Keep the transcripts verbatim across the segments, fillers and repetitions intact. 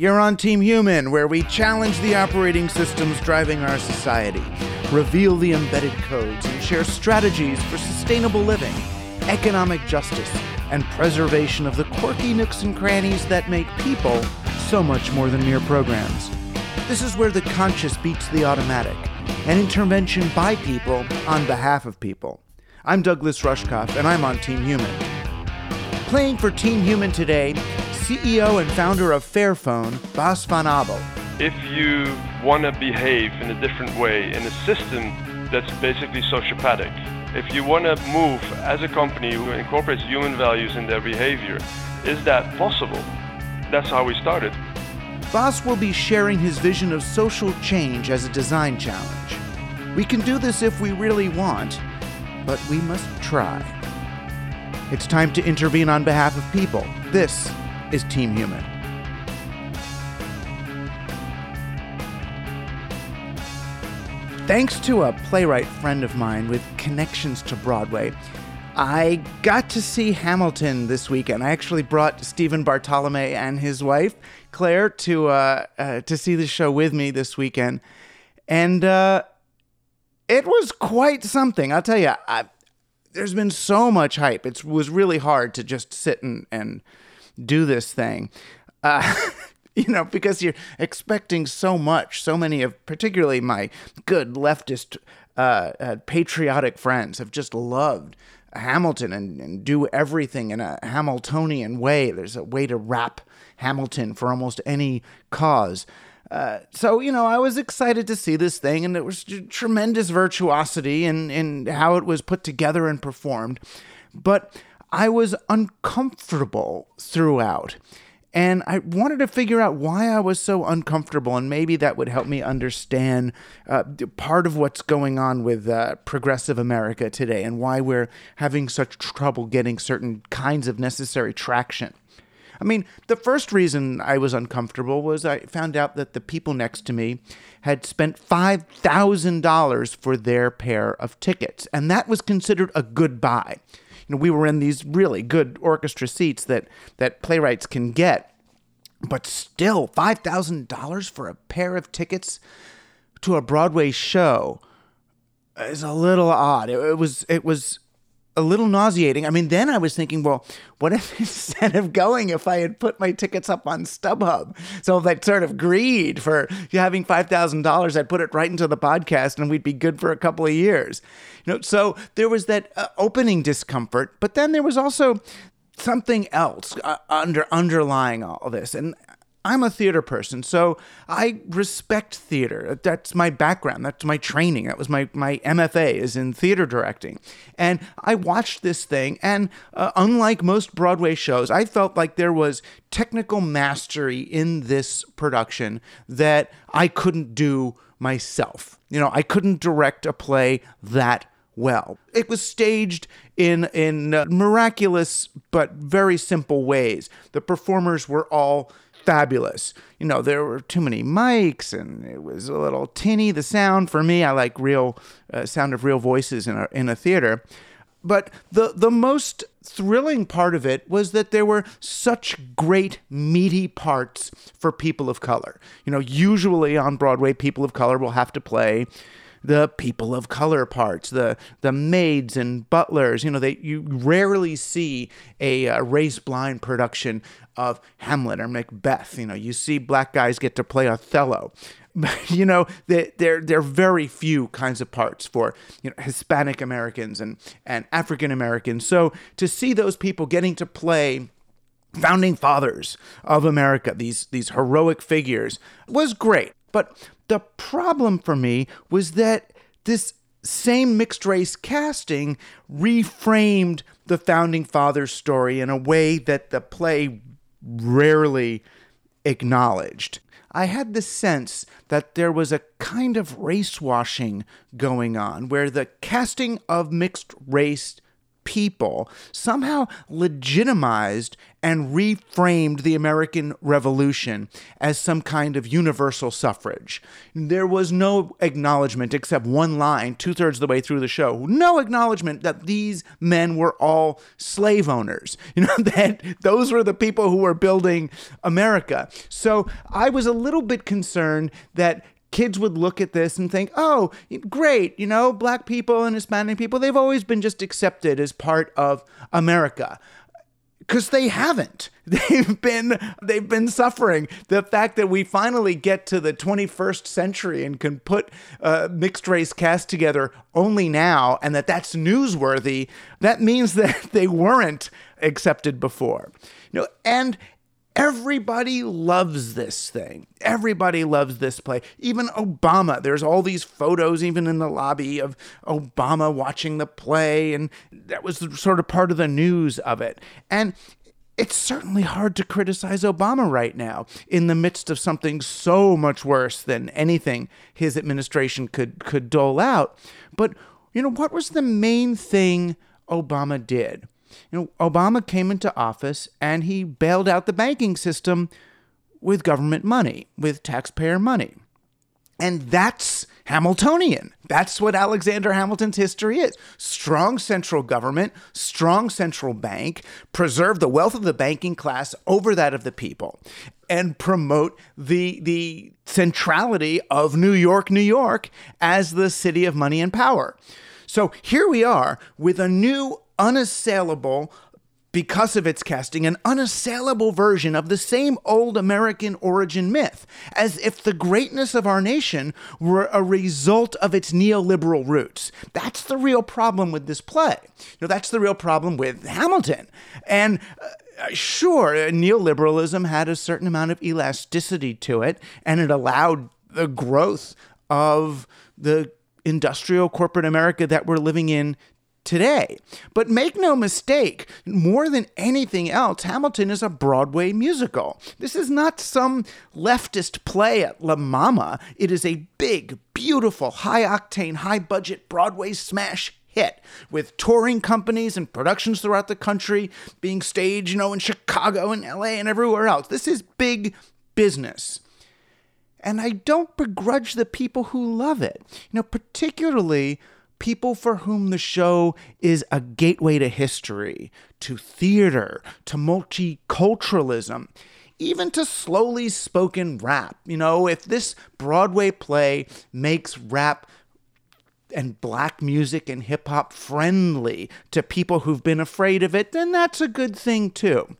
You're on Team Human, where we challenge the operating systems driving our society, reveal the embedded codes, and share strategies for sustainable living, economic justice, and preservation of the quirky nooks and crannies that make people so much more than mere programs. This is where the conscious beats the automatic, an intervention by people on behalf of people. I'm Douglas Rushkoff, and I'm on Team Human. Playing for Team Human today, C E O and founder of Fairphone, Bas van Abel. If you want to behave in a different way in a system that's basically sociopathic, if you want to move as a company who incorporates human values in their behavior, is that possible? That's how we started. Bas will be sharing his vision of social change as a design challenge. We can do this if we really want, but we must try. It's time to intervene on behalf of people. This is Team Human. Thanks to a playwright friend of mine with connections to Broadway, I got to see Hamilton this weekend. I actually brought Stephen Bartolome and his wife, Claire, to uh, uh, to see the show with me this weekend. And uh, it was quite something. I'll tell you, I, there's been so much hype. It was really hard to just sit and, and do this thing. Uh, you know, because you're expecting so much. So many of, particularly my good leftist, uh, uh, patriotic friends have just loved Hamilton and, and do everything in a Hamiltonian way. There's a way to wrap Hamilton for almost any cause. Uh, so, you know, I was excited to see this thing, and it was tremendous virtuosity in, in how it was put together and performed. But I was uncomfortable throughout. And I wanted to figure out why I was so uncomfortable, and maybe that would help me understand uh, part of what's going on with uh, progressive America today and why we're having such trouble getting certain kinds of necessary traction. I mean, the first reason I was uncomfortable was I found out that the people next to me had spent five thousand dollars for their pair of tickets, and that was considered a good buy. You know, we were in these really good orchestra seats that, that playwrights can get, but still, five thousand dollars for a pair of tickets to a Broadway show is a little odd. It, it was it was a little nauseating. I mean, then I was thinking, well, what if instead of going, if I had put my tickets up on StubHub? So that sort of greed for having five thousand dollars, I'd put it right into the podcast and we'd be good for a couple of years. You know, so there was that uh, opening discomfort, but then there was also something else uh, under underlying all this. And I'm a theater person, so I respect theater. That's my background. That's my training. That was my, my M F A is in theater directing. And I watched this thing, and uh, unlike most Broadway shows, I felt like there was technical mastery in this production that I couldn't do myself. You know, I couldn't direct a play that well. It was staged in in uh, miraculous but very simple ways. The performers were all fabulous. You know, there were too many mics, and it was a little tinny, the sound. For me, I like real uh, sound of real voices in a in a theater. But the the most thrilling part of it was that there were such great meaty parts for people of color. You know, usually on Broadway, people of color will have to play the people of color parts, the the maids and butlers. You know, they you rarely see a, a race-blind production of Hamlet or Macbeth. You know, you see black guys get to play Othello. You know, they, there there are very few kinds of parts for, you know, Hispanic Americans and, and African Americans. So to see those people getting to play founding fathers of America, these these heroic figures, was great. But the problem for me was that this same mixed race casting reframed the founding fathers story in a way that the play rarely acknowledged. I had the sense that there was a kind of race washing going on, where the casting of mixed race people somehow legitimized and reframed the American Revolution as some kind of universal suffrage. There was no acknowledgement, except one line, two-thirds of the way through the show, no acknowledgement that these men were all slave owners. You know, that those were the people who were building America. So I was a little bit concerned that kids would look at this and think, oh, great, you know, black people and Hispanic people, they've always been just accepted as part of America. Because they haven't. They've been they've been suffering. The fact that we finally get to the twenty-first century and can put uh, mixed race cast together only now, and that that's newsworthy, that means that they weren't accepted before. You know, and everybody loves this thing. Everybody loves this play. Even Obama. There's all these photos, even in the lobby, of Obama watching the play, and that was sort of part of the news of it. And it's certainly hard to criticize Obama right now in the midst of something so much worse than anything his administration could, could dole out. But, you know, what was the main thing Obama did? You know, Obama came into office and he bailed out the banking system with government money, with taxpayer money. And that's Hamiltonian. That's what Alexander Hamilton's history is. Strong central government, strong central bank, preserve the wealth of the banking class over that of the people, and promote the, the centrality of New York, New York as the city of money and power. So here we are with a new unassailable, because of its casting, an unassailable version of the same old American origin myth, as if the greatness of our nation were a result of its neoliberal roots. That's the real problem with this play. You know, that's the real problem with Hamilton. And uh, sure, neoliberalism had a certain amount of elasticity to it, and it allowed the growth of the industrial corporate America that we're living in today. But make no mistake, more than anything else, Hamilton is a Broadway musical. This is not some leftist play at La Mama. It is a big, beautiful, high-octane, high-budget Broadway smash hit with touring companies and productions throughout the country being staged, you know, in Chicago and L A and everywhere else. This is big business. And I don't begrudge the people who love it. You know, particularly people for whom the show is a gateway to history, to theater, to multiculturalism, even to slowly spoken rap. You know, if this Broadway play makes rap and black music and hip hop friendly to people who've been afraid of it, then that's a good thing too.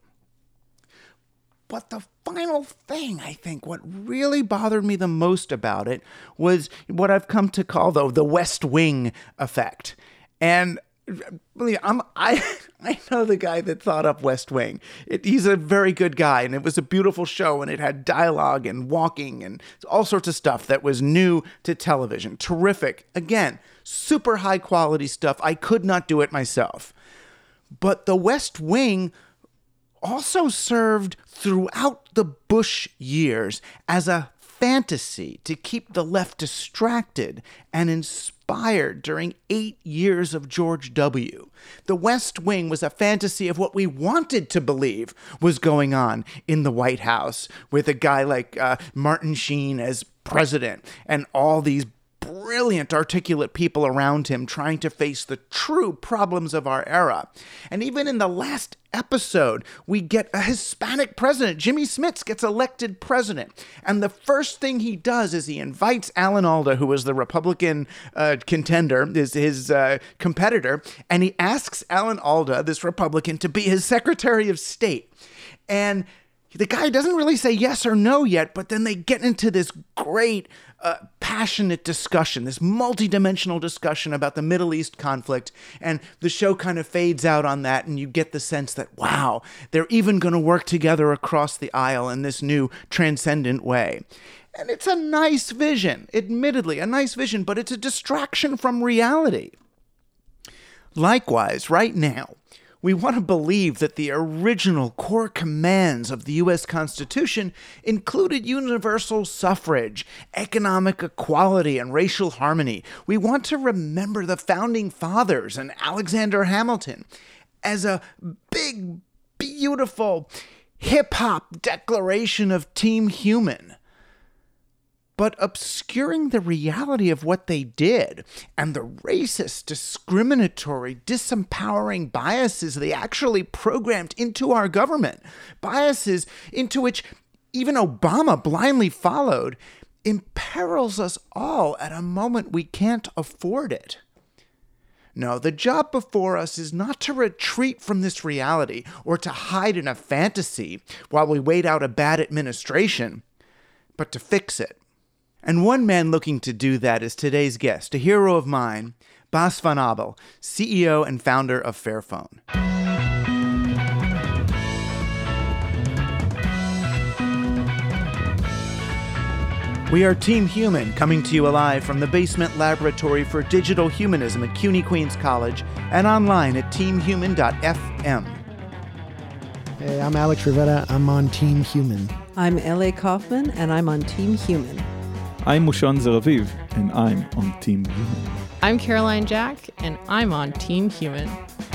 But the final thing, I think, what really bothered me the most about it was what I've come to call, though, the West Wing effect. And believe I'm, I I know the guy that thought up West Wing. It, he's a very good guy, and it was a beautiful show, and it had dialogue and walking and all sorts of stuff that was new to television. Terrific. Again, super high-quality stuff. I could not do it myself. But the West Wing also served throughout the Bush years as a fantasy to keep the left distracted and inspired during eight years of George W. The West Wing was a fantasy of what we wanted to believe was going on in the White House, with a guy like uh, Martin Sheen as president and all these brilliant, articulate people around him trying to face the true problems of our era. And even in the last episode, we get a Hispanic president. Jimmy Smits gets elected president. And the first thing he does is he invites Alan Alda, who was the Republican uh, contender, is his uh, competitor, and he asks Alan Alda, this Republican, to be his Secretary of State. And the guy doesn't really say yes or no yet, but then they get into this great, uh, passionate discussion, this multidimensional discussion about the Middle East conflict, and the show kind of fades out on that, and you get the sense that, wow, they're even going to work together across the aisle in this new transcendent way. And it's a nice vision, admittedly, a nice vision, but it's a distraction from reality. Likewise, right now, We want to believe that the original core commands of the U S Constitution included universal suffrage, economic equality, and racial harmony. We want to remember the Founding Fathers and Alexander Hamilton as a big, beautiful, hip-hop declaration of Team Human. But obscuring the reality of what they did and the racist, discriminatory, disempowering biases they actually programmed into our government, biases into which even Obama blindly followed, imperils us all at a moment we can't afford it. No, the job before us is not to retreat from this reality or to hide in a fantasy while we wait out a bad administration, but to fix it. And one man looking to do that is today's guest, a hero of mine, Bas van Abel, C E O and founder of Fairphone. We are Team Human, coming to you live from the Basement Laboratory for Digital Humanism at CUNY Queens College and online at team human dot f m. Hey, I'm Alex Rivera. I'm on Team Human. I'm L A Kaufman, and I'm on Team Human. I'm Mushan Zeraviv, and I'm on Team Human. I'm Caroline Jack, and I'm on Team Human.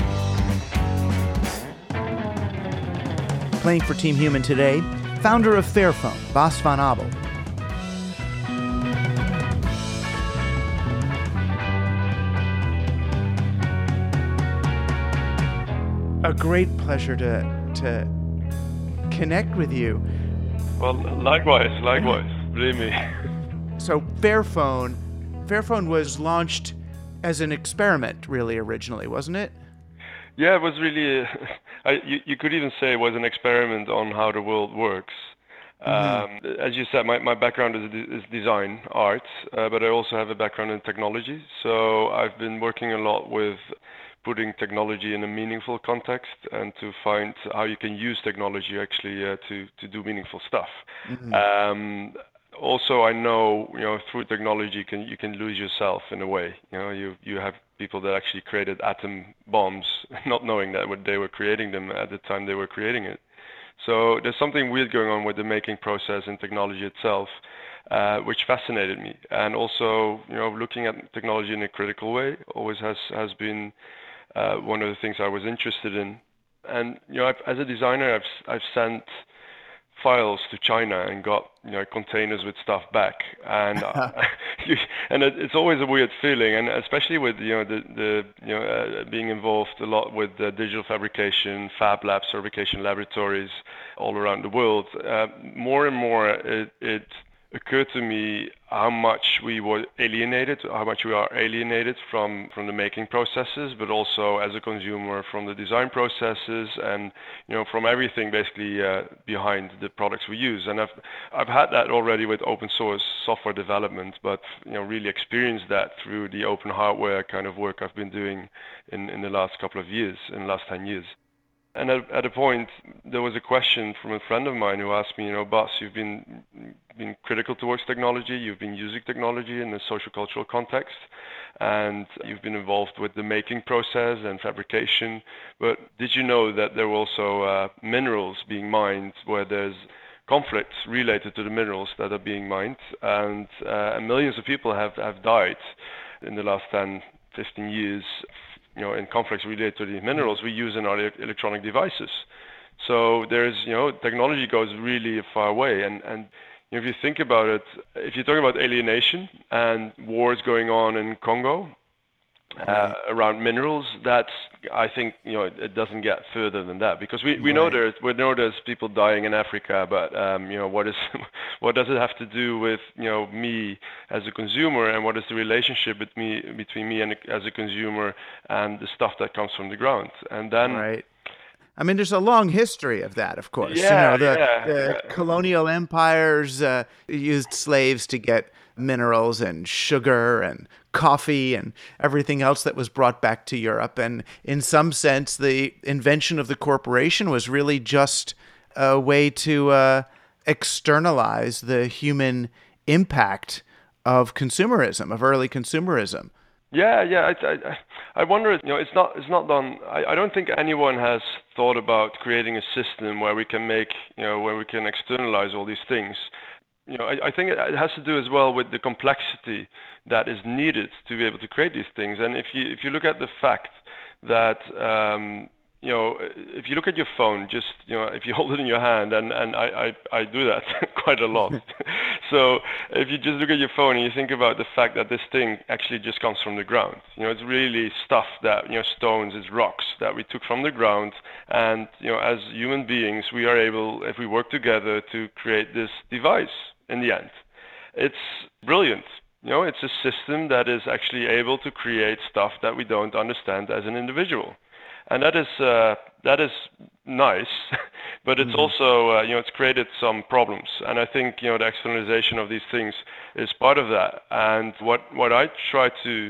Playing for Team Human today, founder of Fairphone, Bas van Abel. A great pleasure to to connect with you. Well, likewise, likewise, believe me. So Fairphone, Fairphone was launched as an experiment, really, originally, wasn't it? Yeah, it was really, a, I, you, you could even say it was an experiment on how the world works. Mm-hmm. Um, as you said, my, my background is, is design, art, uh, but I also have a background in technology. So I've been working a lot with putting technology in a meaningful context and to find how you can use technology actually uh, to, to do meaningful stuff. Mm-hmm. Um, Also, I know, you know, through technology, you can you can lose yourself in a way. You know, you you have people that actually created atom bombs, not knowing that what they were creating them at the time they were creating it. So there's something weird going on with the making process and technology itself, uh, which fascinated me. And also, you know, looking at technology in a critical way always has has been uh, one of the things I was interested in. And you know, I've, as a designer, I've I've sent files to China and got, you know, containers with stuff back, and uh, and it, it's always a weird feeling, and especially with, you know, the the you know uh, being involved a lot with uh, digital fabrication, fab labs, fabrication laboratories all around the world. Uh, more and more, it, it occurred to me how much we were alienated, how much we are alienated from, from the making processes, but also as a consumer from the design processes and, you know, from everything basically uh, behind the products we use. And I've I've had that already with open source software development, but, you know, really experienced that through the open hardware kind of work I've been doing in, in the last couple of years, in the last ten years. And at, at a point, there was a question from a friend of mine who asked me, you know, Bas, you've been been critical towards technology, you've been using technology in a social cultural context, and you've been involved with the making process and fabrication. But did you know that there were also uh, minerals being mined where there's conflicts related to the minerals that are being mined, and, uh, and millions of people have, have died in the last ten, fifteen years, you know, in conflicts related to the minerals we use in our electronic devices. So there's, you know, technology goes really far away. And, and you know, if you think about it, if you're talking about alienation and wars going on in Congo uh, around minerals, that's, I think, you know, it, it doesn't get further than that, because we, we know there's we know there's people dying in Africa, but um, you know, what is what does it have to do with, you know, me as a consumer, and what is the relationship with me, between me and as a consumer and the stuff that comes from the ground? And then right. I mean, there's a long history of that, of course. Yeah, you know, the, yeah, the yeah. colonial empires uh, used slaves to get minerals and sugar and coffee and everything else that was brought back to Europe. And in some sense, the invention of the corporation was really just a way to uh, externalize the human impact of consumerism, of early consumerism. Yeah, yeah. I, I, I wonder. You know, it's not. It's not done. I, I don't think anyone has thought about creating a system where we can make, you know, where we can externalize all these things. You know, I, I think it has to do as well with the complexity that is needed to be able to create these things. And if you if you look at the fact that um, you know, if you look at your phone, just, you know, if you hold it in your hand, and, and I, I, I do that quite a lot. So if you just look at your phone and you think about the fact that this thing actually just comes from the ground, you know, it's really stuff that, you know, stones, it's rocks that we took from the ground. And, you know, as human beings, we are able, if we work together, to create this device in the end. It's brilliant. You know, it's a system that is actually able to create stuff that we don't understand as an individual. And that is uh, that is nice, but it's mm-hmm. also uh, you know, it's created some problems. And I think, you know, the externalization of these things is part of that. And what what I try to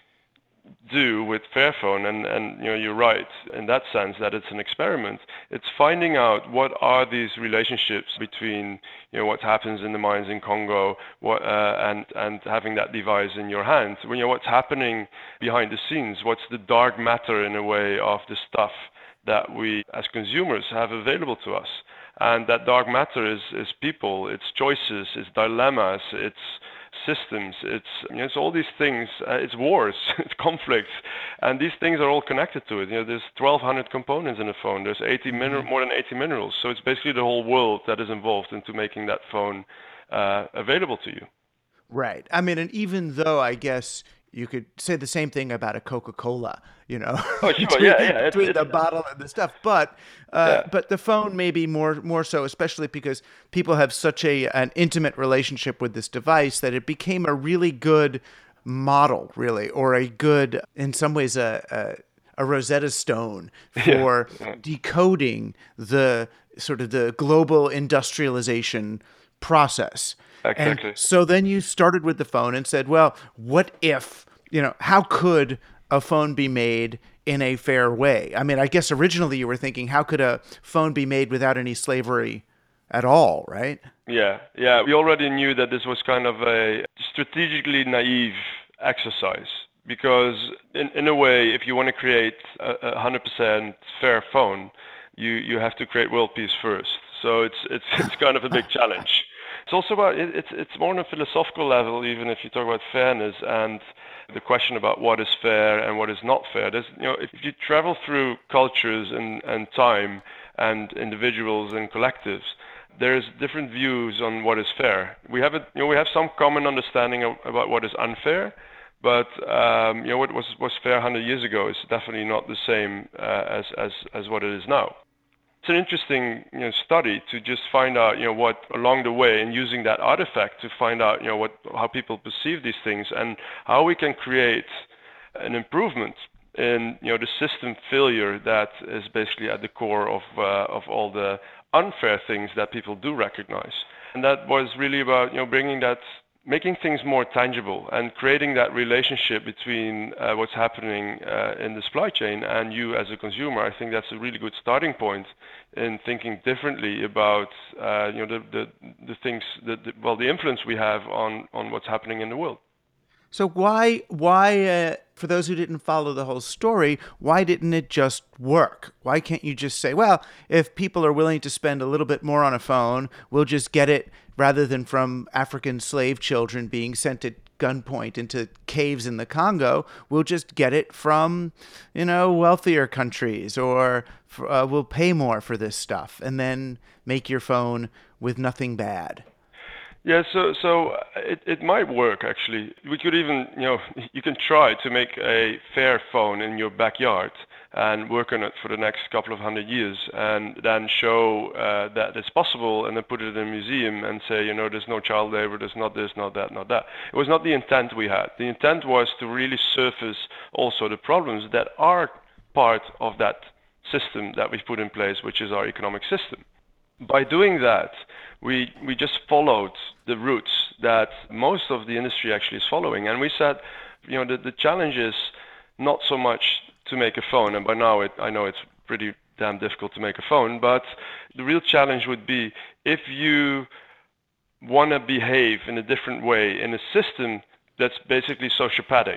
do with Fairphone, and, and you know, you're right in that sense that it's an experiment. It's finding out what are these relationships between, you know, what happens in the mines in Congo, what uh, and and having that device in your hand. When, you know, what's happening behind the scenes, what's the dark matter in a way of the stuff that we as consumers have available to us. And that dark matter is is people, it's choices, it's dilemmas, it's systems, it's, you know, it's all these things, uh, it's wars, it's conflicts, and these things are all connected to it. You know, there's twelve hundred components in a phone, there's eighty min- more than eighty minerals, so it's basically the whole world that is involved into making that phone uh, available to you. Right. I mean, and even though I guess you could say the same thing about a Coca-Cola, you know, oh, sure. between, yeah, yeah. between it's, the it's, bottle and the stuff. But uh, yeah. but the phone maybe more more so, especially because people have such a an intimate relationship with this device that it became a really good model, really, or a good, in some ways, a a, a Rosetta Stone for yeah. decoding the sort of the global industrialization process. Exactly. And so then you started with the phone and said, well, what if, you know, how could a phone be made in a fair way? I mean, I guess originally you were thinking, how could a phone be made without any slavery at all, right? Yeah, yeah. We already knew that this was kind of a strategically naive exercise, because in, in a way, if you want to create a, a one hundred percent fair phone, you, you have to create world peace first. So it's it's it's kind of a big challenge. It's also about, it, it's it's more on a philosophical level, even if you talk about fairness and the question about what is fair and what is not fair. There's, you know, if you travel through cultures and, and time and individuals and collectives, there's different views on what is fair. We have a, you know, we have some common understanding of, about what is unfair, but um, you know, what was was fair one hundred years ago is definitely not the same uh, as as as what it is now. It's an interesting, you know, study to just find out, you know, what along the way, and using that artifact to find out, you know, what how people perceive these things and how we can create an improvement in, you know, the system failure that is basically at the core of uh, of all the unfair things that people do recognize. And that was really about, you know, bringing that, making things more tangible and creating that relationship between uh, what's happening uh, in the supply chain and you as a consumer. I think that's a really good starting point in thinking differently about uh, you know, the the, the things that the, well the influence we have on on what's happening in the world. So why why uh, for those who didn't follow the whole story, why didn't it just work? Why can't you just say, well, if people are willing to spend a little bit more on a phone, we'll just get it, rather than from African slave children being sent at gunpoint into caves in the Congo, we'll just get it from, you know, wealthier countries, or uh, we'll pay more for this stuff and then make your phone with nothing bad. Yeah, so so it, it might work, actually. We could even, you know, you can try to make a fair phone in your backyard and work on it for the next couple of hundred years, and then show uh, that it's possible, and then put it in a museum and say, you know, there's no child labor, there's not this, not that, not that. It was not the intent we had. The intent was to really surface also the problems that are part of that system that we've put in place, which is our economic system. By doing that, we we just followed the routes that most of the industry actually is following. And we said, you know, the, the challenge is not so much to make a phone, and by now it, I know it's pretty damn difficult to make a phone, but the real challenge would be if you want to behave in a different way in a system that's basically sociopathic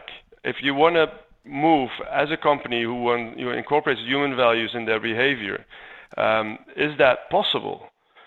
If you want to move as a company who want, you know, incorporates human values in their behavior, um, is that possible?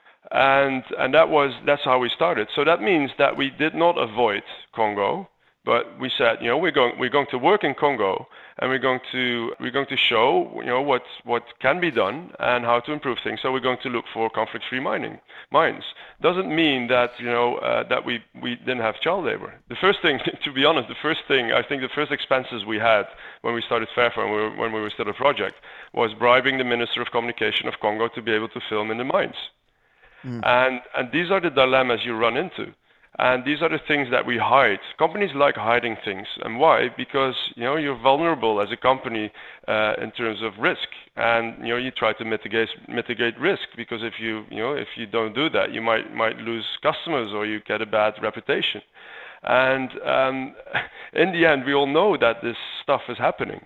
And and that was that's how we started. So that means that we did not avoid Congo, but we said, you know, we're going we're going to work in Congo, and we're going to we're going to show, you know, what what can be done and how to improve things. So we're going to look for conflict-free mining mines. Doesn't mean that, you know, uh, that we we didn't have child labor. The first thing, to be honest, the first thing I think the first expenses we had when we started Fairphone, when we were, when we were still a project, was bribing the Minister of Communication of Congo to be able to film in the mines. Mm. And and these are the dilemmas you run into. And these are the things that we hide. Companies like hiding things. And why? Because, you know, you're vulnerable as a company uh, in terms of risk. And, you know, you try to mitigate mitigate risk, because if you, you know, if you don't do that, you might might lose customers or you get a bad reputation. And um, in the end, we all know that this stuff is happening.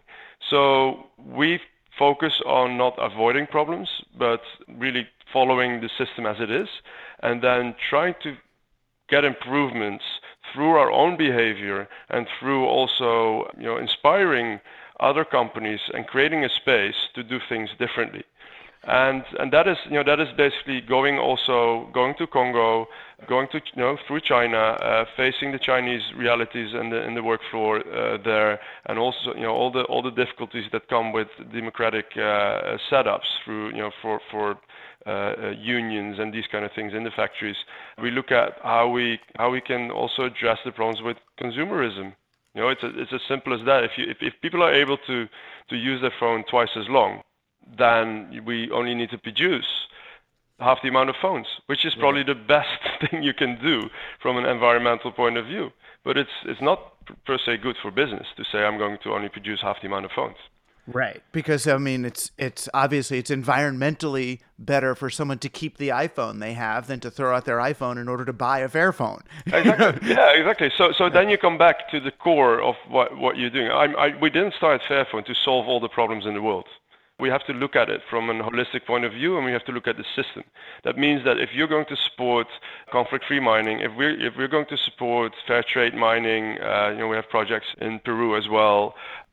So we focus on not avoiding problems, but really following the system as it is, and then trying to get improvements through our own behavior and through also, you know, inspiring other companies and creating a space to do things differently. And and that is, you know, that is basically going also going to Congo, going to, you know, through China, uh, facing the Chinese realities in the in the work floor uh, there, and also, you know, all the all the difficulties that come with democratic uh, setups through, you know, for for uh, uh, unions and these kind of things in the factories. We look at how we how we can also address the problems with consumerism. You know, it's a, it's as simple as that. If you if, if people are able to to use their phone twice as long, then we only need to produce half the amount of phones, which is probably the best thing you can do from an environmental point of view. But it's it's not per se good for business to say I'm going to only produce half the amount of phones. Right, because I mean, it's it's obviously it's environmentally better for someone to keep the iPhone they have than to throw out their iPhone in order to buy a Fairphone. Exactly. Yeah, exactly. So so then you come back to the core of what what you're doing. I, I we didn't start Fairphone to solve all the problems in the world. We have to look at it from a holistic point of view, and we have to look at the system. That means that if you're going to support conflict-free mining, if we're if we're going to support fair trade mining, uh, you know, we have projects in Peru as well.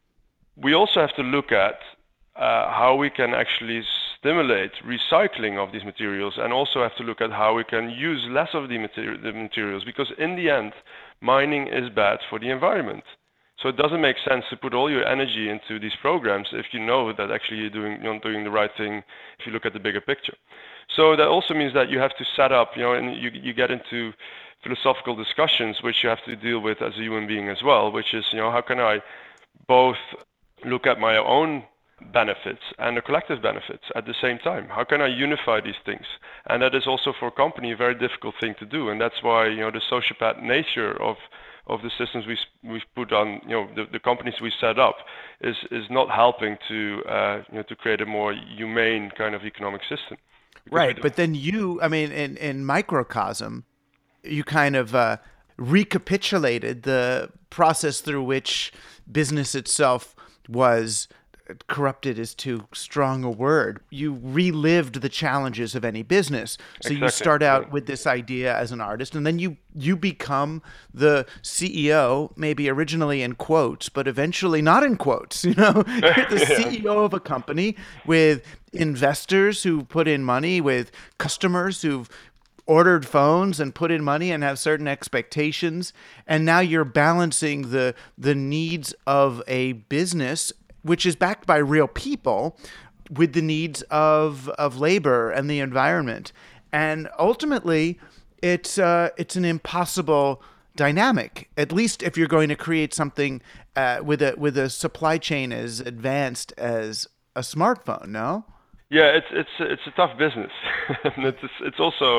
We also have to look at uh, how we can actually stimulate recycling of these materials, and also have to look at how we can use less of the, materi- the materials, because in the end, mining is bad for the environment. So it doesn't make sense to put all your energy into these programs if you know that actually you're doing you're doing the right thing if you look at the bigger picture. So that also means that you have to set up, you know, and you you get into philosophical discussions which you have to deal with as a human being as well, which is, you know, how can I both look at my own benefits and the collective benefits at the same time? How can I unify these things? And that is also for a company a very difficult thing to do, and that's why, you know, the sociopath nature of of the systems we we've put on, you know, the, the companies we set up is is not helping to uh, you know, to create a more humane kind of economic system. Right, but then you, I mean, in in microcosm, you kind of uh, recapitulated the process through which business itself was corrupted is too strong a word. You relived the challenges of any business. So exactly. You start out with this idea as an artist, and then you you become the C E O, maybe originally in quotes, but eventually not in quotes. You know, you're the yeah. C E O of a company with investors who put in money, with customers who've ordered phones and put in money and have certain expectations, and now you're balancing the the needs of a business which is backed by real people, with the needs of of labor and the environment. And ultimately, it's uh, it's an impossible dynamic, at least if you're going to create something uh, with a with a supply chain as advanced as a smartphone, no? Yeah, it's it's it's a tough business. it's it's also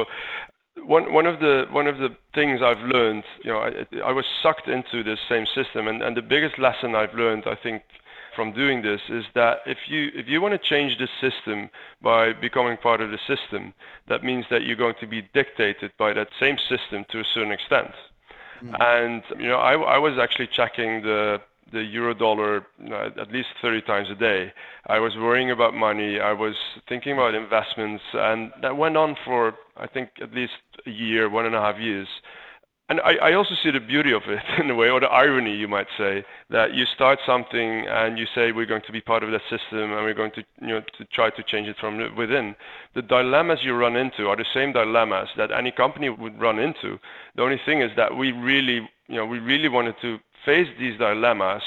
one one of the one of the things I've learned. You know, I, I was sucked into this same system, and, and the biggest lesson I've learned, I think, from doing this is that if you if you want to change the system by becoming part of the system, that means that you're going to be dictated by that same system to a certain extent. Mm. And you know, I, I was actually checking the the euro dollar you know, at least thirty times a day. I was worrying about money. I was thinking about investments, and that went on for I think at least a year, one and a half years. And I, I also see the beauty of it in a way, or the irony, you might say, that you start something and you say we're going to be part of that system and we're going to, you know, to try to change it from within. The dilemmas you run into are the same dilemmas that any company would run into. The only thing is that we really, you know, we really wanted to face these dilemmas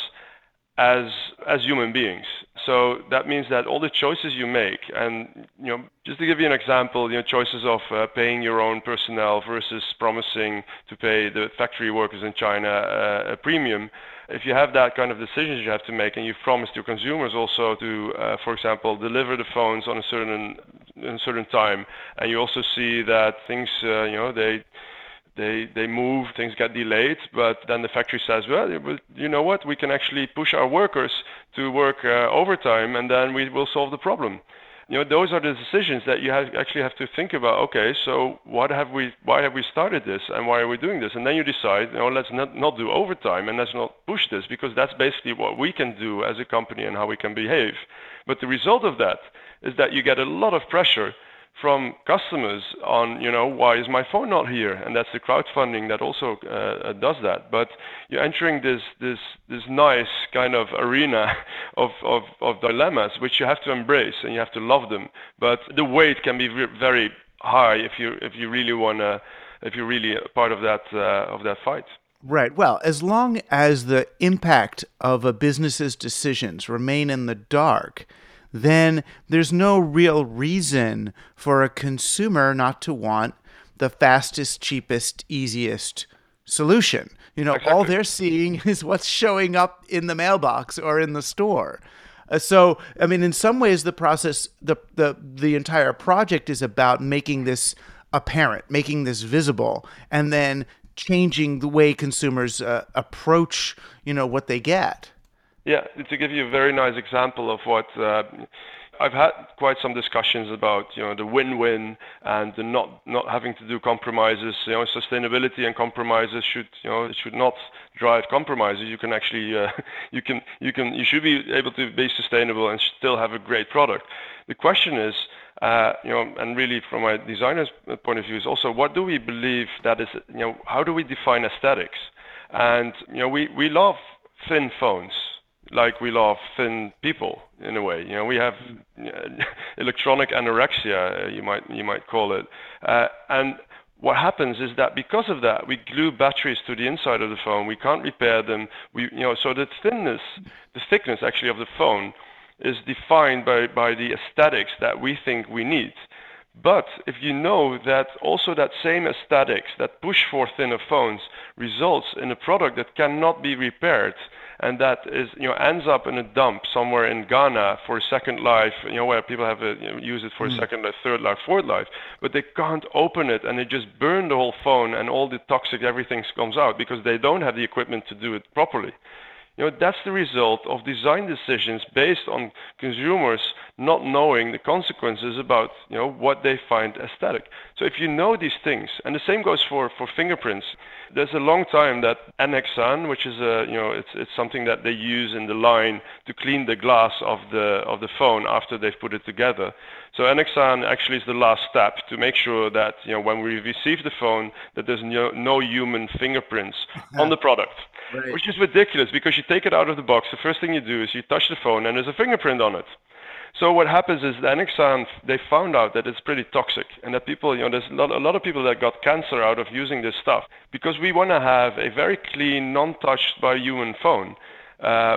as as human beings. So that means that all the choices you make, and you know, just to give you an example, you know, choices of uh, paying your own personnel versus promising to pay the factory workers in China uh, a premium. If you have that kind of decisions you have to make, and you've promised your consumers also to, uh, for example, deliver the phones on a certain in a certain time, and you also see that things, uh, you know, they. They they move, things get delayed, but then the factory says, well, you know what, we can actually push our workers to work uh, overtime, and then we will solve the problem. You know, those are the decisions that you have, actually have to think about. Okay, so what have we? Why have we started this, and why are we doing this? And then you decide, you know, let's not not do overtime, and let's not push this, because that's basically what we can do as a company and how we can behave. But the result of that is that you get a lot of pressure from customers on, you know, why is my phone not here? And that's the crowdfunding that also uh, does that. But you're entering this this this nice kind of arena of, of, of dilemmas, which you have to embrace and you have to love them. But the weight can be very high if you if you really wanna if you're really a part of that uh, of that fight. Right. Well, as long as the impact of a business's decisions remain in the dark, then there's no real reason for a consumer not to want the fastest, cheapest, easiest solution. You know, exactly. All they're seeing is what's showing up in the mailbox or in the store. Uh, so, I mean, in some ways, the process, the, the, the entire project is about making this apparent, making this visible, and then changing the way consumers uh, approach, you know, what they get. Yeah, to give you a very nice example of what uh, I've had quite some discussions about, you know, the win-win and the not not having to do compromises. You know, sustainability and compromises should, you know, it should not drive compromises. You can actually, uh, you can, you can, you should be able to be sustainable and still have a great product. The question is, uh, you know, and really from a designer's point of view, is also what do we believe that is, you know, how do we define aesthetics? And you know, we we love thin phones, like we love thin people in a way. You know, we have uh, electronic anorexia, uh, you might you might call it. Uh, and what happens is that because of that, we glue batteries to the inside of the phone. We can't repair them. We, you know, so the thinness, the thickness actually of the phone is defined by by the aesthetics that we think we need. But if you know that also that same aesthetics that push for thinner phones results in a product that cannot be repaired, and that is, you know, ends up in a dump somewhere in Ghana for a second life, you know, where people have a, you know, use it for mm. a second life, third life, fourth life, but they can't open it, and they just burn the whole phone, and all the toxic everything comes out because they don't have the equipment to do it properly. You know, that's the result of design decisions based on consumers not knowing the consequences about, you know, what they find aesthetic. So if you know these things, and the same goes for, for fingerprints. There's a long time that Nexan, which is a, you know, it's it's something that they use in the line to clean the glass of the of the phone after they've put it together. So Nexan actually is the last step to make sure that, you know, when we receive the phone, that there's no, no human fingerprints on the product. Right. Which is ridiculous, because you take it out of the box, the first thing you do is you touch the phone and there's a fingerprint on it. So what happens is that Nexan, they found out that it's pretty toxic, and that people, you know, there's a lot, a lot of people that got cancer out of using this stuff, because we want to have a very clean, non-touched by human phone. Uh,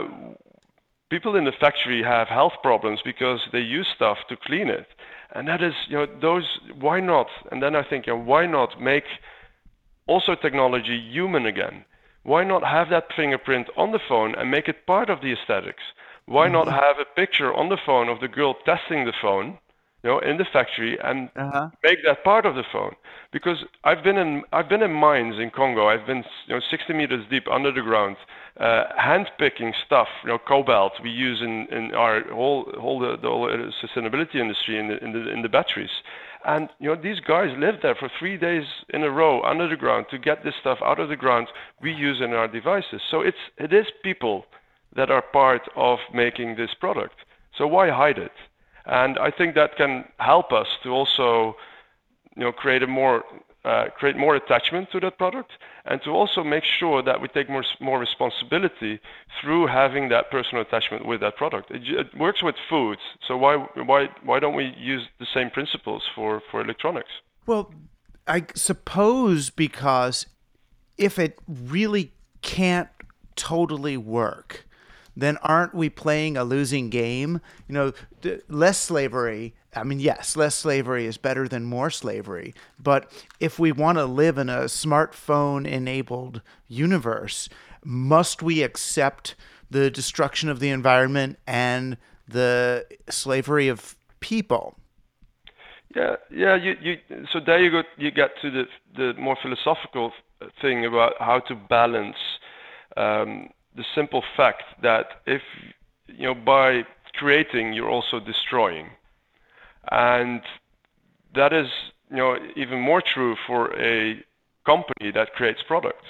people in the factory have health problems because they use stuff to clean it, and that is, you know, those, why not? And then I think, you know, why not make also technology human again? Why not have that fingerprint on the phone and make it part of the aesthetics? Why not have a picture on the phone of the girl testing the phone, you know, in the factory, and uh-huh. make that part of the phone? Because I've been in I've been in mines in Congo. I've been, you know, sixty meters deep under the ground, uh, hand picking stuff, you know, cobalt we use in, in our whole whole the, the whole sustainability industry in the in the in the batteries. And you know, these guys live there for three days in a row under the ground to get this stuff out of the ground we use in our devices. So it's it is people that are part of making this product. So why hide it? And I think that can help us to also, you know, create a more uh, create more attachment to that product, and to also make sure that we take more more responsibility through having that personal attachment with that product. It, it works with foods, so why why why don't we use the same principles for, for electronics? Well, I suppose because if it really can't totally work, then aren't we playing a losing game? You know, less slavery. I mean, yes, less slavery is better than more slavery. But if we want to live in a smartphone-enabled universe, must we accept the destruction of the environment and the slavery of people? Yeah, yeah. You, you. So there you go. You get to the the more philosophical thing about how to balance um, the simple fact that if you know by creating, you're also destroying. And that is, you know, even more true for a company that creates products.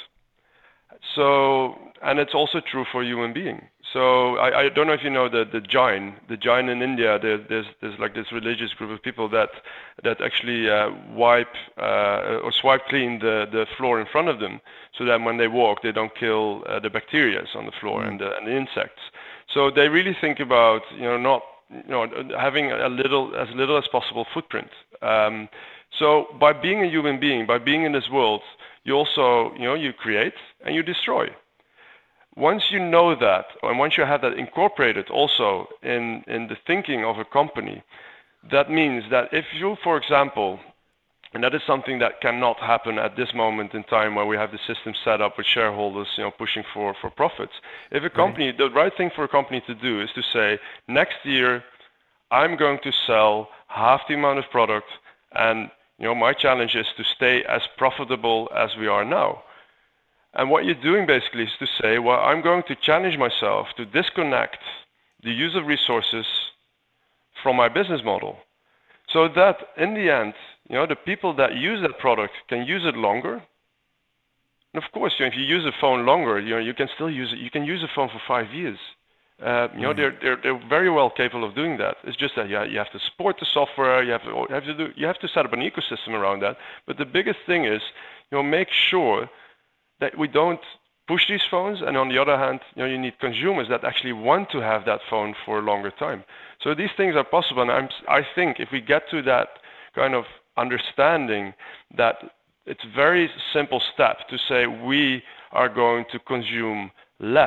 So, and it's also true for a human being. So, I, I don't know if you know the the Jain, the Jain in India. There, there's there's like this religious group of people that that actually uh, wipe uh, or swipe clean the the floor in front of them, so that when they walk, they don't kill uh, the bacteria on the floor mm. and the and the insects. So they really think about, you know, not you know, having a little, as little as possible footprint. Um, so by being a human being, by being in this world, you also, you know, you create and you destroy. Once you know that, and once you have that incorporated also in, in the thinking of a company, that means that if you, for example, and that is something that cannot happen at this moment in time where we have the system set up with shareholders, you know, pushing for, for profits. If a company, right. the right thing for a company to do is to say, next year, I'm going to sell half the amount of product, and you know, my challenge is to stay as profitable as we are now. And what you're doing basically is to say, well, I'm going to challenge myself to disconnect the use of resources from my business model, so that in the end, you know, the people that use that product can use it longer. And of course, you know, if you use a phone longer, you know, you can still use it. You can use a phone for five years. Uh, you know, mm-hmm. they're they're they're very well capable of doing that. It's just that yeah, you have to support the software. You have to you have to do you have to set up an ecosystem around that. But the biggest thing is, you know, make sure that we don't push these phones, and on the other hand, you know, you need consumers that actually want to have that phone for a longer time. So these things are possible, and I'm, I think if we get to that kind of understanding, that it's a very simple step to say we are going to consume less,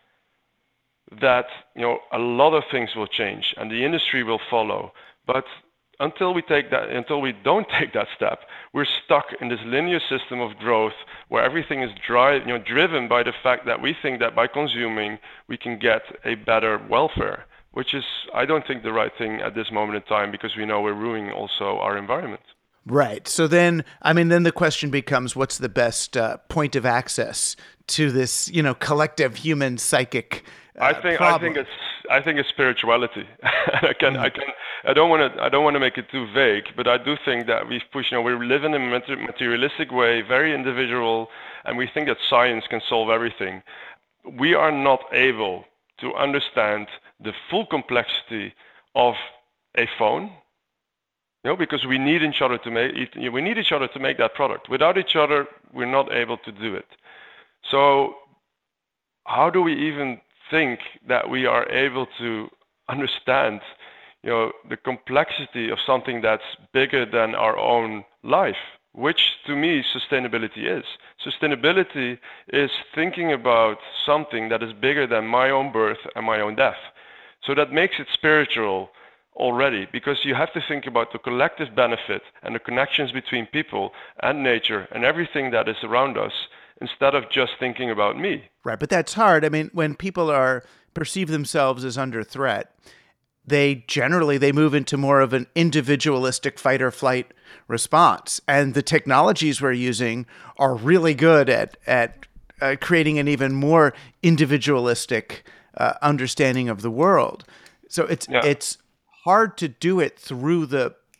that, you know, a lot of things will change and the industry will follow. But until we take that, until we don't take that step, we're stuck in this linear system of growth where everything is dry, you know, driven by the fact that we think that by consuming we can get a better welfare, which is, I don't think, the right thing at this moment in time, because we know we're ruining also our environment. Right. So then, I mean, then the question becomes, what's the best uh, point of access to this, you know, collective human psychic uh, I think problem? I think it's I think it's spirituality. I can mm. I can I don't want to I don't want to make it too vague, but I do think that we've pushed. You know, we live in a materialistic way, very individual, and we think that science can solve everything. We are not able to understand the full complexity of a phone. You know, because we need each other to make it, we need each other to make that product. Without each other, we're not able to do it. So, how do we even think that we are able to understand, you know, the complexity of something that's bigger than our own life? Which, to me, sustainability is. Sustainability is thinking about something that is bigger than my own birth and my own death. So that makes it spiritual already, because you have to think about the collective benefit and the connections between people and nature and everything that is around us, instead of just thinking about me. Right, but that's hard. I mean, when people are perceive themselves as under threat, they generally they move into more of an individualistic fight or flight response, and the technologies we're using are really good at at uh, creating an even more individualistic uh, understanding of the world. So it's yeah. it's hard to do it through the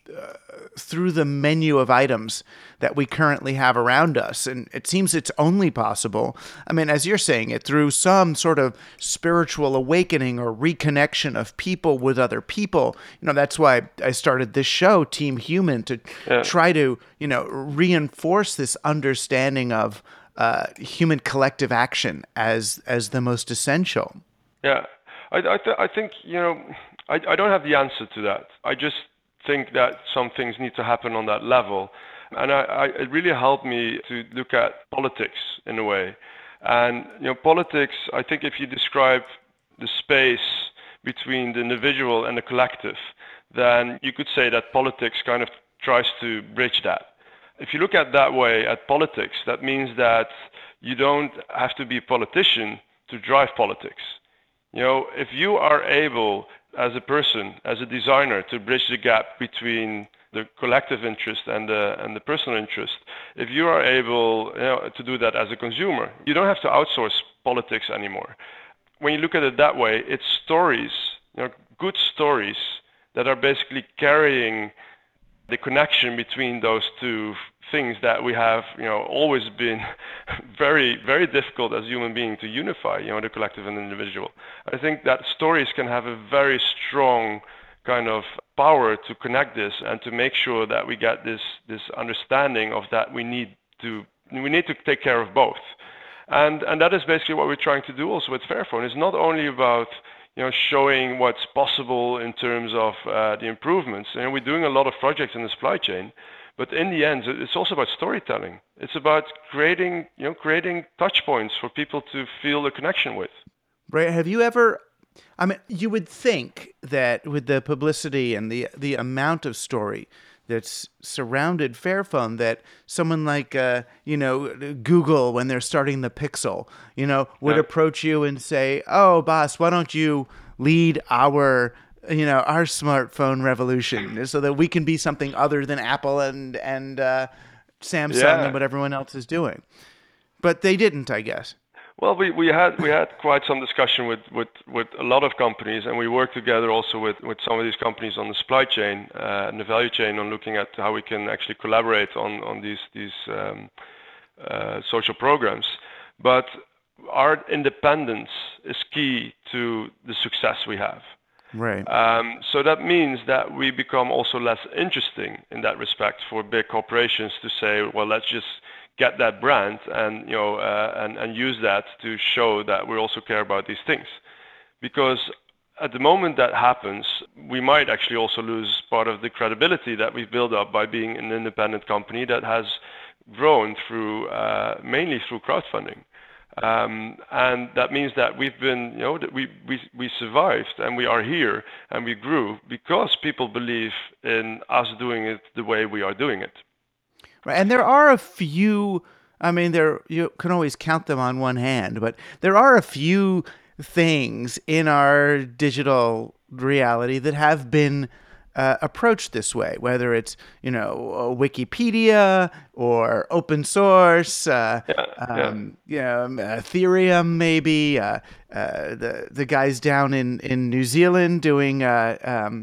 uh, through the menu of items that we currently have around us. And it seems it's only possible, I mean, as you're saying it, through some sort of spiritual awakening or reconnection of people with other people. You know, that's why I started this show, Team Human, to yeah. try to, you know, reinforce this understanding of uh, human collective action as as the most essential. Yeah, I I, th- I think, you know, I, I don't have the answer to that. I just think that some things need to happen on that level. And I, I, it really helped me to look at politics in a way. And, you know, politics, I think if you describe the space between the individual and the collective, then you could say that politics kind of tries to bridge that. If you look at that way at politics, that means that you don't have to be a politician to drive politics. You know, if you are able as a person, as a designer, to bridge the gap between the collective interest and the and the personal interest, if you are able, you know, to do that as a consumer, you don't have to outsource politics anymore. When you look at it that way, it's stories, you know, good stories that are basically carrying the connection between those two things that we have, you know, always been very, very difficult as human beings to unify, you know, the collective and the individual. I think that stories can have a very strong kind of power to connect this and to make sure that we get this this understanding of that we need to we need to take care of both. And and that is basically what we're trying to do also with Fairphone. It's not only about, you know, showing what's possible in terms of uh, the improvements. And we're doing a lot of projects in the supply chain, but in the end, it's also about storytelling. It's about creating, you know, creating touch points for people to feel a connection with. Right. Have you ever, I mean, you would think that with the publicity and the the amount of story that's surrounded Fairphone, that someone like, uh, you know, Google, when they're starting the Pixel, you know, would yeah. approach you and say, oh, boss, why don't you lead our, you know, our smartphone revolution so that we can be something other than Apple and, and uh, Samsung yeah. and what everyone else is doing. But they didn't, I guess. Well, we, we had we had quite some discussion with, with, with a lot of companies, and we worked together also with, with some of these companies on the supply chain uh, and the value chain on looking at how we can actually collaborate on, on these these um, uh, social programs. But our independence is key to the success we have. Right. Um, so that means that we become also less interesting in that respect for big corporations to say, well, let's just get that brand and, you know, uh, and, and use that to show that we also care about these things. Because at the moment that happens, we might actually also lose part of the credibility that we've built up by being an independent company that has grown through, uh, mainly through crowdfunding. Um, and that means that we've been, you know, that we, we, we survived and we are here and we grew because people believe in us doing it the way we are doing it. Right, and there are a few, I mean, there you can always count them on one hand, but there are a few things in our digital reality that have been uh, approached this way, whether it's, you know, Wikipedia or open source, uh, yeah, um, yeah. you know, Ethereum maybe, uh, uh, the the guys down in, in New Zealand doing uh, um,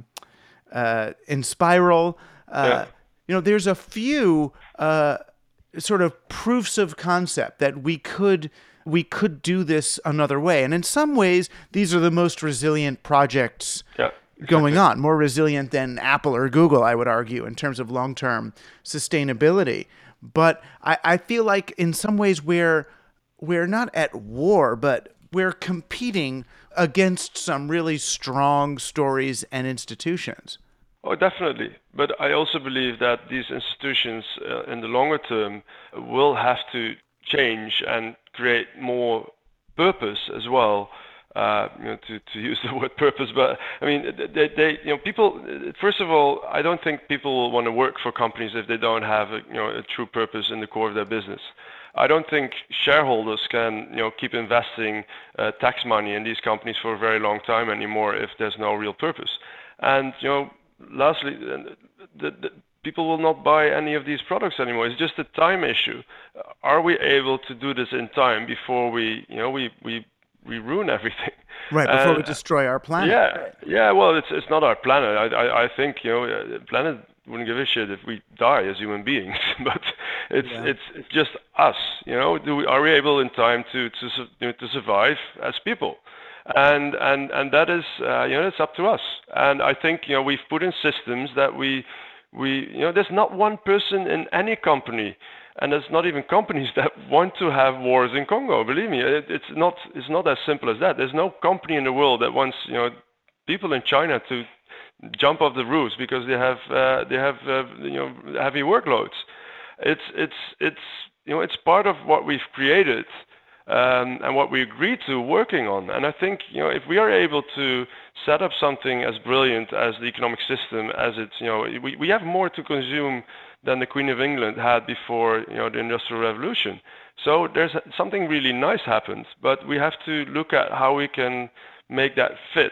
uh, in Spiral. Uh, yeah. You know, there's a few uh, sort of proofs of concept that we could we could do this another way. And in some ways, these are the most resilient projects yeah, exactly. going on, more resilient than Apple or Google, I would argue, in terms of long-term sustainability. But I, I feel like in some ways we're, we're not at war, but we're competing against some really strong stories and institutions. Oh, definitely. But I also believe that these institutions uh, in the longer term will have to change and create more purpose as well. Uh, you know, to, to use the word purpose, but I mean, they, they, you know, people. First of all, I don't think people will want to work for companies if they don't have, a, you know, a true purpose in the core of their business. I don't think shareholders can, you know, keep investing uh, tax money in these companies for a very long time anymore if there's no real purpose. And you know, lastly, the, the, people will not buy any of these products anymore. It's just a time issue. Are we able to do this in time before we, you know, we we we ruin everything? Right, before and, we destroy our planet. Yeah, yeah. Well, it's it's not our planet. I I, I think, you know, planet wouldn't give a shit if we die as human beings. But it's Yeah. it's it's just us, you know. Do we, are we able in time to to su- you know, to survive as people? And and and that is uh, you know, it's up to us. And I think, you know, we've put in systems that we we you know, there's not one person in any company, and there's not even companies that want to have wars in Congo. Believe me, it, it's not it's not as simple as that. There's no company in the world that wants, you know, people in China to jump off the roofs because they have uh, they have uh, you know, heavy workloads. It's it's it's you know, it's part of what we've created. Um, and what we agreed to working on. And I think, you know, if we are able to set up something as brilliant as the economic system, as it's, you know, we, we have more to consume than the Queen of England had before, you know, the Industrial Revolution. So there's something really nice happens, but we have to look at how we can make that fit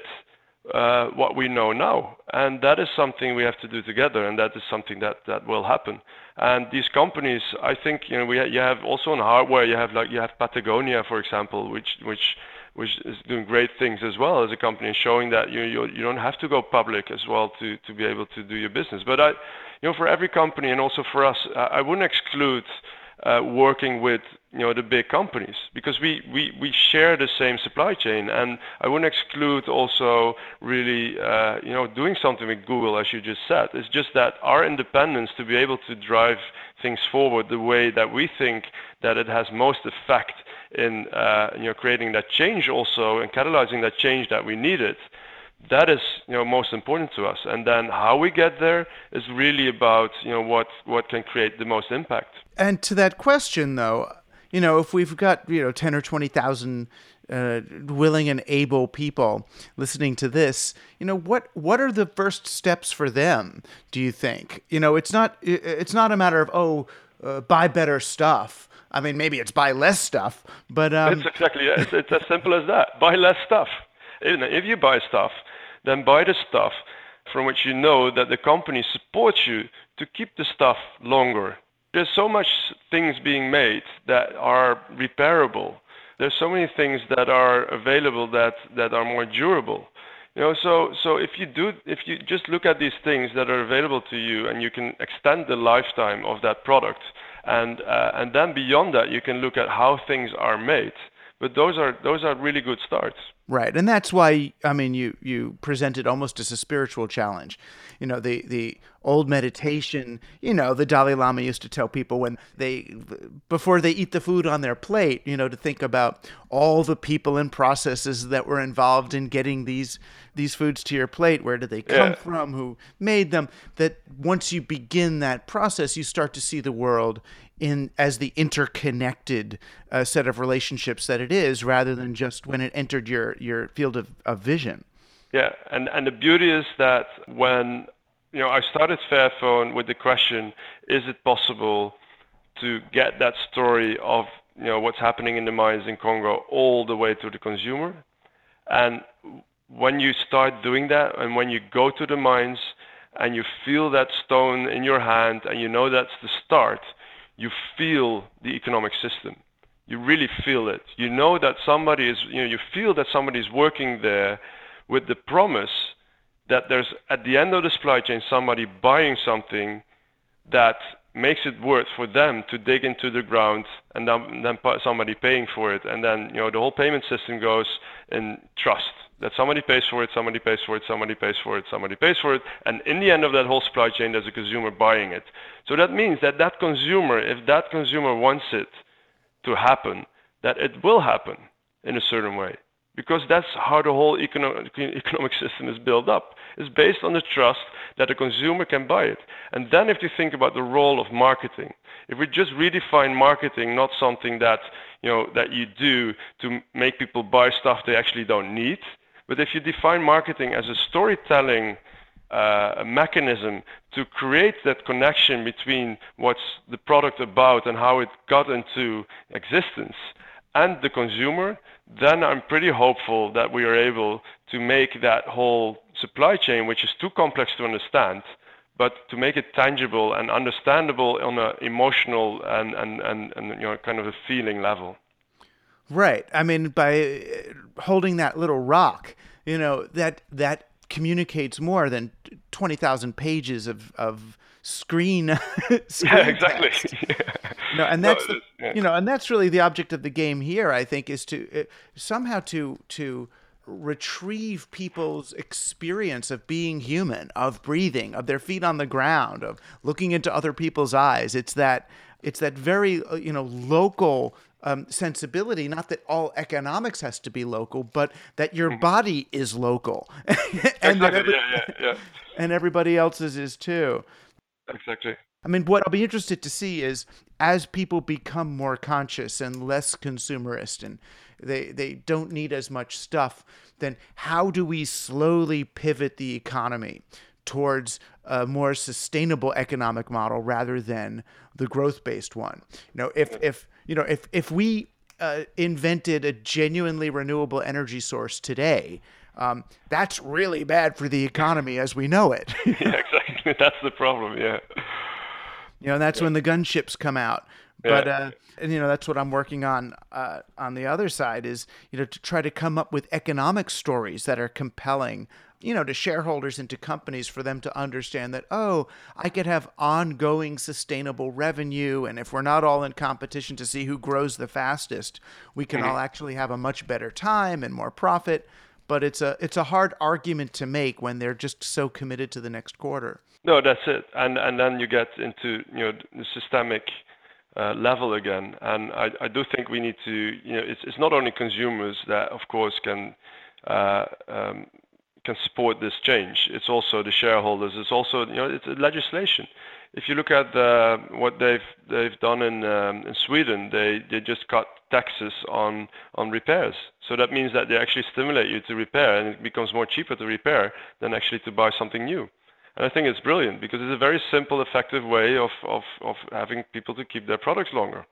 uh, what we know now. And that is something we have to do together, and that is something that, that will happen. And these companies, I think, you know, we ha- you have also on hardware, you have like you have Patagonia, for example, which which which is doing great things as well as a company, showing that you you, you don't have to go public as well to, to be able to do your business. But I, you know, for every company and also for us, I, I wouldn't exclude uh, working with, you know, the big companies, because we, we, we share the same supply chain, and I wouldn't exclude also really uh, you know, doing something with Google, as you just said. It's just that our independence to be able to drive things forward the way that we think that it has most effect in uh, you know, creating that change also and catalyzing that change that we needed. That is, you know, most important to us. And then how we get there is really about, you know, what what can create the most impact. And to that question, though, you know, if we've got, you know, ten or twenty thousand uh, willing and able people listening to this, you know, what what are the first steps for them, do you think? You know, it's not it's not a matter of, oh, uh, buy better stuff. I mean, maybe it's buy less stuff, but um... it's exactly it's, it's as simple as that. Buy less stuff. If you buy stuff, then buy the stuff from which you know that the company supports you to keep the stuff longer. There's so much things being made that are repairable. There's so many things that are available that, that are more durable. You know, so so if you do, if you just look at these things that are available to you, and you can extend the lifetime of that product, and uh, and then beyond that, you can look at how things are made. But those are those are really good starts. Right. And that's why, I mean, you, you present it almost as a spiritual challenge. You know, the, the old meditation, you know, the Dalai Lama used to tell people when they, before they eat the food on their plate, you know, to think about all the people and processes that were involved in getting these, these foods to your plate. Where did they come Yeah. from? Who made them? That once you begin that process, you start to see the world in as the interconnected uh, set of relationships that it is, rather than just when it entered your, your field of, of vision. Yeah, and, and the beauty is that when, you know, I started Fairphone with the question, is it possible to get that story of, you know, what's happening in the mines in Congo all the way to the consumer? And when you start doing that, and when you go to the mines and you feel that stone in your hand and you know that's the start, you feel the economic system. You really feel it. You know that somebody is, you know, you feel that somebody is working there with the promise that there's, at the end of the supply chain, somebody buying something that makes it worth for them to dig into the ground, and then, then somebody paying for it. And then, you know, the whole payment system goes in trust. That somebody pays for it, somebody pays for it, somebody pays for it, somebody pays for it, and in the end of that whole supply chain, there's a consumer buying it. So that means that that consumer, if that consumer wants it to happen, that it will happen in a certain way, because that's how the whole economic, economic system is built up. It's based on the trust that the consumer can buy it. And then if you think about the role of marketing, if we just redefine marketing, not something that, you know, that you do to make people buy stuff they actually don't need, but if you define marketing as a storytelling uh, a mechanism to create that connection between what's the product about and how it got into existence and the consumer, then I'm pretty hopeful that we are able to make that whole supply chain, which is too complex to understand, but to make it tangible and understandable on an emotional and, and, and, and you know, kind of a feeling level. Right. I mean, by holding that little rock, you know, that that communicates more than twenty thousand pages of, of screen. screen Yeah, exactly. No, and that's No, the, yeah. you know, and that's really the object of the game here. I think is to uh, somehow to to retrieve people's experience of being human, of breathing, of their feet on the ground, of looking into other people's eyes. It's that it's that very uh, you know local um, sensibility. Not that all economics has to be local, but that your body is local, and that Exactly. every- Yeah, yeah, yeah. and everybody else's is too. Exactly. I mean, what I'll be interested to see is as people become more conscious and less consumerist and they, they don't need as much stuff, then how do we slowly pivot the economy towards a more sustainable economic model rather than the growth-based one? You know, if, if you know, if, if we uh, invented a genuinely renewable energy source today, um, that's really bad for the economy as we know it. Yeah, exactly. That's the problem. Yeah. You know, that's when the gunships come out. But, Yeah. uh, and, you know, that's what I'm working on uh, on the other side is, you know, to try to come up with economic stories that are compelling, you know, to shareholders and to companies for them to understand that, oh, I could have ongoing sustainable revenue. And if we're not all in competition to see who grows the fastest, we can all actually have a much better time and more profit. But it's a it's a hard argument to make when they're just so committed to the next quarter. No, that's it. And and then you get into you know the systemic uh, level again. And I, I do think we need to you know it's it's not only consumers that of course can uh, um, can support this change. It's also the shareholders. It's also you know it's legislation. If you look at uh, what they've they've done in um, in Sweden, they, they just cut taxes on on repairs. So that means that they actually stimulate you to repair, and it becomes more cheaper to repair than actually to buy something new. And I think it's brilliant because it's a very simple, effective way of of, of having people to keep their products longer.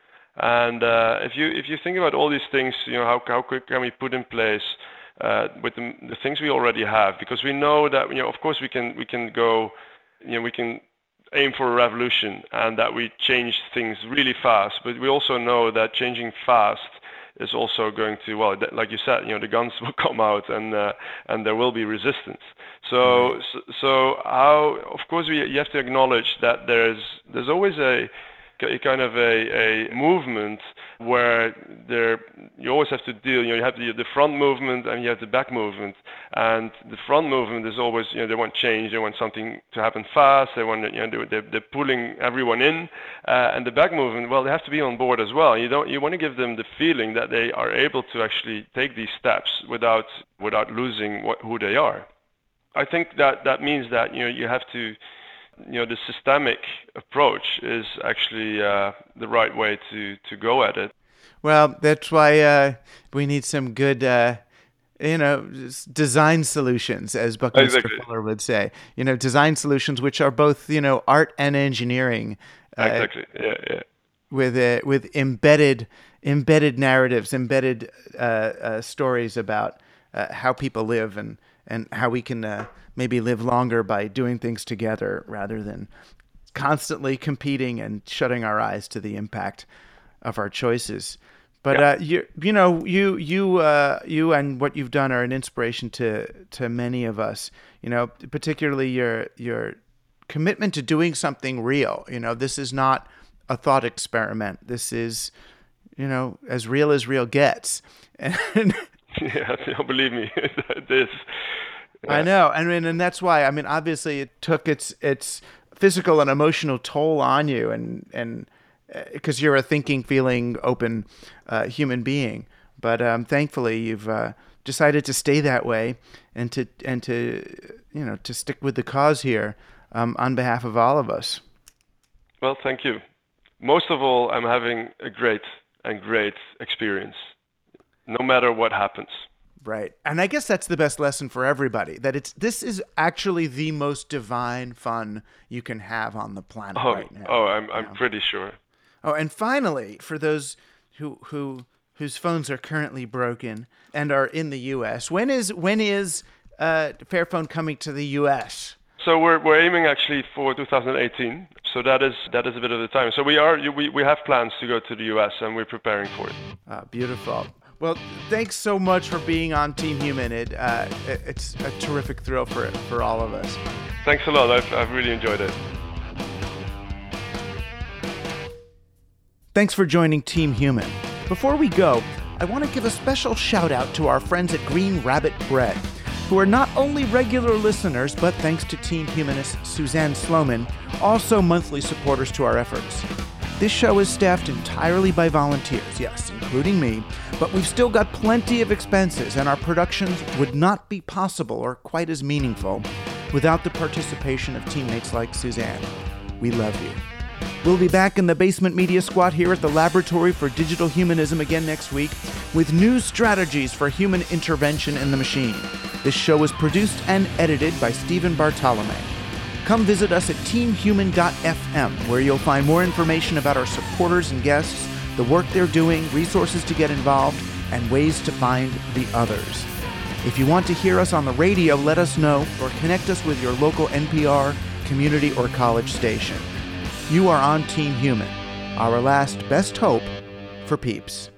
And uh, if you if you think about all these things, you know how how quick can we put in place uh, with the, the things we already have? Because we know that you know of course we can we can go, you know we can aim for a revolution and that we change things really fast, but we also know that changing fast is also going to, well, like you said, you know, the guns will come out and uh, and there will be resistance. So, right. so, so how, of course, we you have to acknowledge that there's there's always a, a kind of a, a movement where there you always have to deal. You know, you have the, the front movement and you have the back movement. And the front movement is always, you know, they want change, they want something to happen fast, they want, you know, they're, they're pulling everyone in. Uh, and the back movement, well, they have to be on board as well. You don't, you want to give them the feeling that they are able to actually take these steps without without losing what, who they are. I think that that means that, you know, you have to, you know, the systemic approach is actually uh, the right way to, to go at it. Well, that's why uh, we need some good, uh, you know, design solutions, as Buckminster Exactly. Fuller would say. You know, design solutions which are both, you know, art and engineering. Uh, Exactly. Yeah, yeah. With uh, with embedded embedded narratives, embedded uh, uh, stories about uh, how people live and and how we can uh, maybe live longer by doing things together rather than constantly competing and shutting our eyes to the impact of our choices. But Yeah. uh, you you know you you uh, you and what you've done are an inspiration to to many of us. You know, particularly your your commitment to doing something real. You know, this is not a thought experiment. This is, you know, as real as real gets. And Yeah, believe me, it is. I know. I mean, and that's why, I mean, obviously it took its its physical and emotional toll on you, and and because you're a thinking, feeling, open uh, human being. But um, thankfully, you've uh, decided to stay that way and to and to you know to stick with the cause here um, on behalf of all of us. Well, thank you. Most of all, I'm having a great and great experience, no matter what happens. Right. And I guess that's the best lesson for everybody, that it's this is actually the most divine fun you can have on the planet Oh, right now. oh, I'm I'm you know? pretty sure. Oh, and finally, for those who who whose phones are currently broken and are in the U S, when is when is uh, Fairphone coming to the U S? So we're we're aiming actually for two thousand eighteen. So that is that is a bit of the time. So we are we we have plans to go to the U S and we're preparing for it. Uh, beautiful. Well, thanks so much for being on Team Human. It, uh, it it's a terrific thrill for for all of us. Thanks a lot. I've, I've really enjoyed it. Thanks for joining Team Human. Before we go, I want to give a special shout out to our friends at Green Rabbit Bread, who are not only regular listeners, but thanks to Team Humanist Suzanne Sloman, also monthly supporters to our efforts. This show is staffed entirely by volunteers, yes, including me, but we've still got plenty of expenses, and our productions would not be possible or quite as meaningful without the participation of teammates like Suzanne. We love you. We'll be back in the Basement Media Squad here at the Laboratory for Digital Humanism again next week with new strategies for human intervention in the machine. This show is produced and edited by Stephen Bartolome. Come visit us at team human dot f m, where you'll find more information about our supporters and guests, the work they're doing, resources to get involved, and ways to find the others. If you want to hear us on the radio, let us know, or connect us with your local N P R, community, or college station. You are on Team Human, our last best hope for peeps.